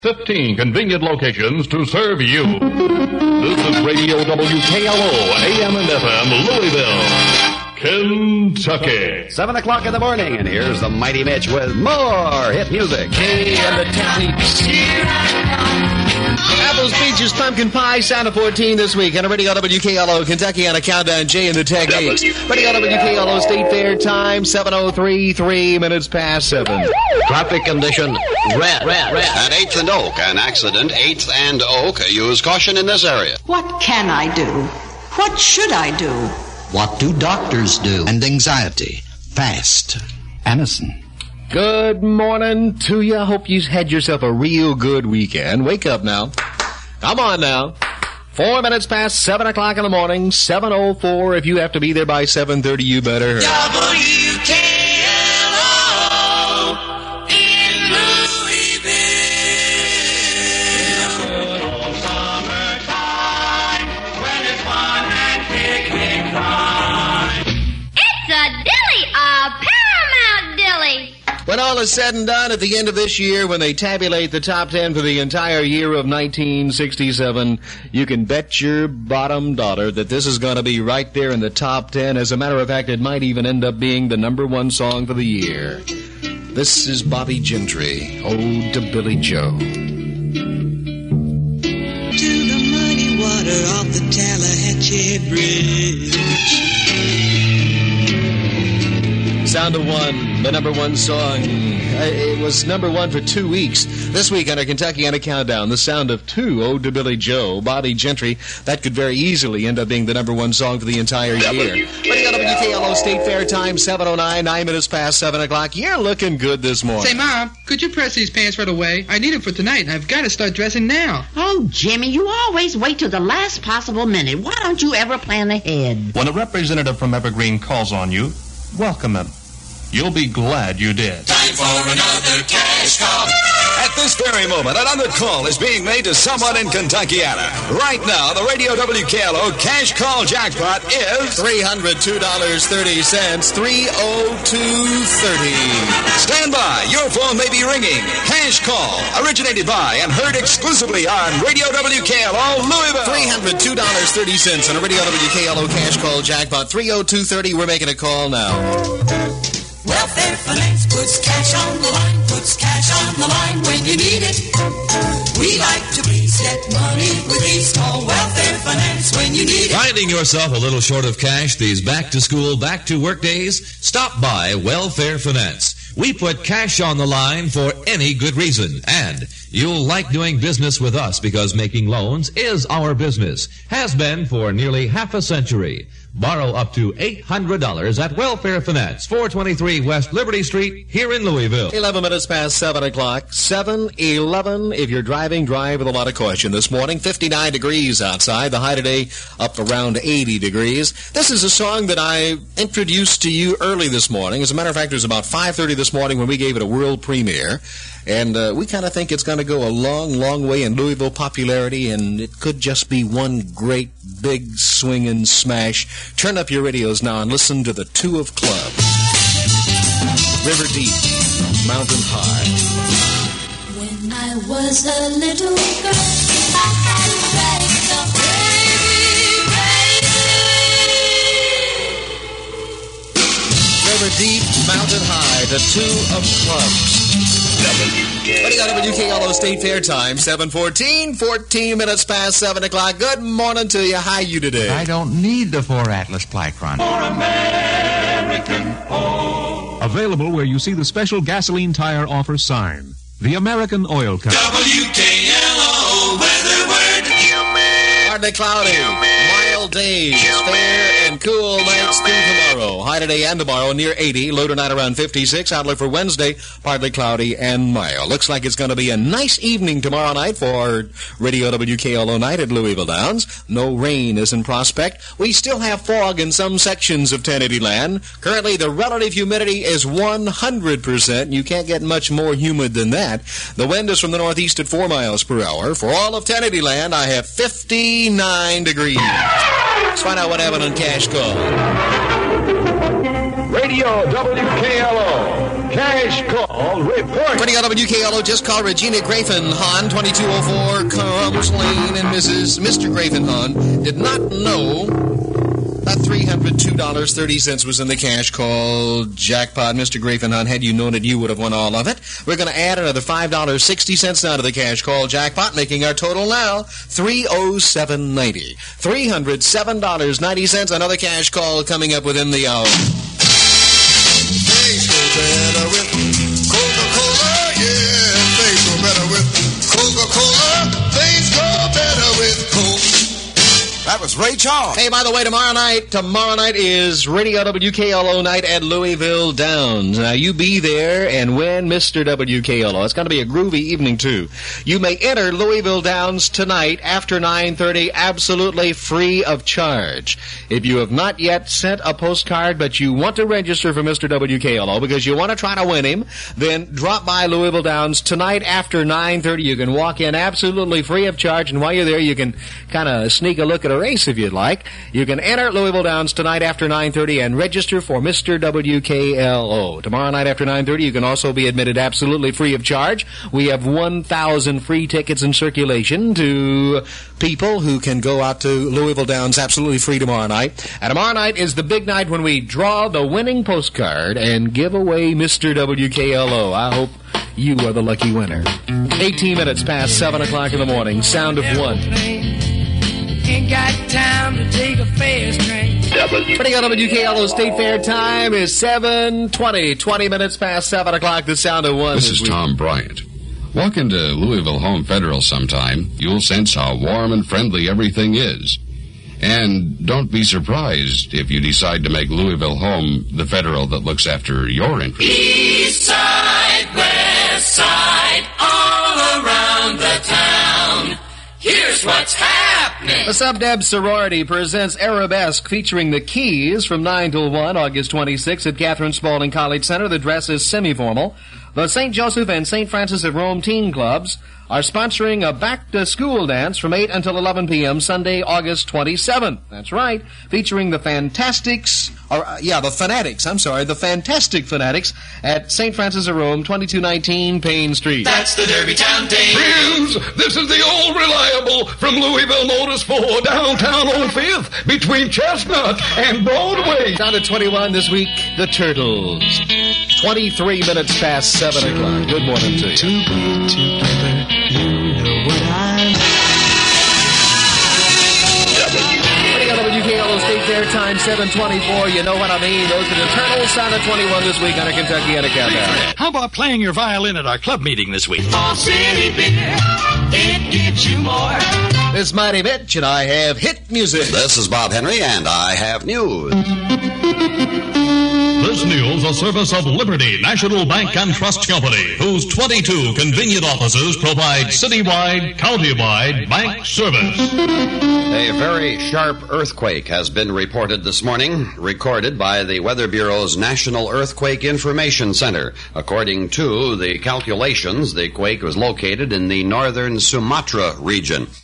15 convenient locations to serve you. This is Radio WKLO, AM and FM, Louisville, Kentucky. 7 o'clock in the morning, and here's the Mighty Mitch with more hit music. Hey, and the techniques. Apples, peaches, pumpkin pie, sound of 14 this week. And a Radio WKLO, Kentucky on a countdown, Jay and the Techniques. Radio WKLO State Fair time, 7:03, 3 minutes past 7. Traffic condition, red. At 8th and Oak, an accident, 8th and Oak. Use caution in this area. What can I do? What should I do? What do doctors do? And anxiety. Fast. Anison. Good morning to you. Hope you had yourself a real good weekend. Wake up now. Come on now. 4 minutes past 7 o'clock in the morning, 7:04. If you have to be there by 7:30, you better hurry. WKLO in Louisville. Summertime when it's fun and picnic time. It's a dilly, a Paramount dilly. When all is said and done, at the end of this year, when they tabulate the top 10 for the entire year of 1967, you can bet your bottom dollar that this is going to be right there in the top 10. As a matter of fact, it might even end up being the number one song for the year. This is Bobbie Gentry, Ode to Billy Joe. To the muddy water off the Tallahatchie Bridge. Sound of One, the number one song. It was number one for 2 weeks. This week on our Kentucky on a Countdown, The Sound of Two, Ode to Billy Joe, Bobbie Gentry. That could very easily end up being the number one song for the entire year. WKLO State Fair time, 7:09, 9 minutes past 7 o'clock. You're looking good this morning. Say, Mom, could you press these pants right away? I need them for tonight, and I've got to start dressing now. Oh, Jimmy, you always wait till the last possible minute. Why don't you ever plan ahead? When a representative from Evergreen calls on you, welcome him. You'll be glad you did. Time for another cash call. At this very moment, another call is being made to someone in Kentuckiana. Right now, the Radio WKLO cash call jackpot is $302.30, 30230. Stand by. Your phone may be ringing. Cash call, originated by and heard exclusively on Radio WKLO Louisville. $302.30 on a Radio WKLO cash call jackpot, 30230. We're making a call now. Welfare Finance puts cash on the line, puts cash on the line when you need it. We like to please get money with ease. Call Welfare Finance when you need it. Finding yourself a little short of cash these back-to-school, back-to-work days? Stop by Welfare Finance. We put cash on the line for any good reason, and you'll like doing business with us because making loans is our business. Has been for nearly half a century. Borrow up to $800 at Welfare Finance, 423 West Liberty Street, here in Louisville. 11 minutes past 7 o'clock, 7:11. If you're driving, drive with a lot of caution this morning. 59 degrees outside. The high today up around 80 degrees. This is a song that I introduced to you early this morning. As a matter of fact, it was about 5:30 this morning when we gave it a world premiere. And we kind of think it's going to go a long, long way in Louisville popularity, and it could just be one great, big, swinging smash. Turn up your radios now and listen to the Two of Clubs. River Deep, Mountain High. When I was a little girl, I had raised a baby. River Deep, Mountain High, the Two of Clubs. WKLO State Fair time, 7:14, 14 minutes past 7 o'clock. Good morning to you. How are you today? I don't need the 4 Atlas Plycron. For American home. Available where you see the special gasoline tire offer sign. The American Oil Company. WKLO weather word. Partly cloudy, mild days, fair and cool nights through tomorrow. High today and tomorrow near 80, low tonight around 56. Outlook for Wednesday, partly cloudy and mild. Looks like it's going to be a nice evening tomorrow night for Radio WKLO night at Louisville Downs. No rain is in prospect. We still have fog in some sections of 1080 land. Currently, the relative humidity is 100%. You can't get much more humid than that. The wind is from the northeast at 4 miles per hour. For all of 1080 land, I have 59 degrees. Let's find out what happened on Cash Call. Radio WKLO. Cash Call Report. Putting out of WKLO, just call Regina Grafenhahn, 2204 Crumbs Lane, and Mr. Grafenhahn did not know that $302.30 was in the cash call jackpot. Mr. Grafenhahn, had you known it, you would have won all of it. We're going to add another $5.60 now to the cash call jackpot, making our total now $307.90. $307.90. Another cash call coming up within the hour. Things go better with Coca-Cola, yeah. Things go better with Coca-Cola. Things go better with Coke. That was Ray Charles. Hey, by the way, tomorrow night is Radio WKLO night at Louisville Downs. Now, you be there and win Mr. WKLO. It's going to be a groovy evening, too. You may enter Louisville Downs tonight after 9:30, absolutely free of charge. If you have not yet sent a postcard, but you want to register for Mr. WKLO because you want to try to win him, then drop by Louisville Downs tonight after 9:30. You can walk in absolutely free of charge, and while you're there, you can kind of sneak a look at a race if you'd like. You can enter Louisville Downs tonight after 9:30 and register for Mr. WKLO. Tomorrow night after 9:30, you can also be admitted absolutely free of charge. We have 1,000 free tickets in circulation to people who can go out to Louisville Downs absolutely free tomorrow night. And tomorrow night is the big night when we draw the winning postcard and give away Mr. WKLO. I hope you are the lucky winner. 18 minutes past 7 o'clock in the morning. Sound of one. Ain't got time to take a fast train. Putting on WKLO State Fair time is 7:20. 20 minutes past 7 o'clock. The Sound of one. This is Tom Bryant. Walk into Louisville Home Federal sometime. You'll sense how warm and friendly everything is. And don't be surprised if you decide to make Louisville Home the Federal that looks after your interests. East side, west side, all around the town. Here's what's happening. The Sub-Deb Sorority presents Arabesque featuring the Keys from 9 till 1, August 26th at Catherine Spaulding College Center. The dress is semi-formal. The St. Joseph and St. Francis of Rome Teen Clubs are sponsoring a back-to-school dance from 8 until 11 p.m. Sunday, August 27th. That's right, featuring the Fantastic Fanatics at St. Francis of Rome, 2219 Payne Street. That's the Derbytown Day. Friends, this is the old reliable from Louisville Motors 4, downtown on 5th, between Chestnut and Broadway. Down at 21 this week, the Turtles. 23 minutes past 7 o'clock. Good morning to you. To be together, you know what I'm... WKLO State Fair time 7:24. You know what I mean. Those are the Turtles. Sound at 21 this week on a Kentucky and a Countdown. How about playing your violin at our club meeting this week? Fall City Beer, it gives you more. This is Mighty Mitch, and I have hit music. This is Bob Henry, and I have news. This news a service of Liberty National Bank and Trust Company, whose 22 convenient offices provide citywide, countywide bank service. A very sharp earthquake has been reported this morning, recorded by the Weather Bureau's National Earthquake Information Center. According to the calculations, the quake was located in the northern Sumatra region.